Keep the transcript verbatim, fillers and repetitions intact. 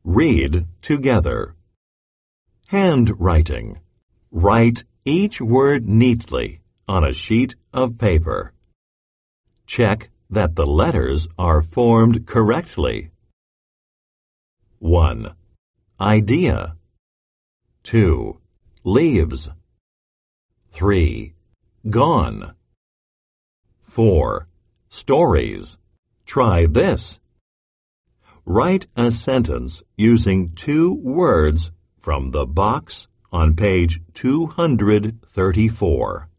Read together. Handwriting. Write each word neatly on a sheet of paper. Check that the letters are formed correctly. one. Idea. two. Leaves. three. Gone. four. Stories. Try this. Write a sentence using two words from the box on page two hundred thirty-four.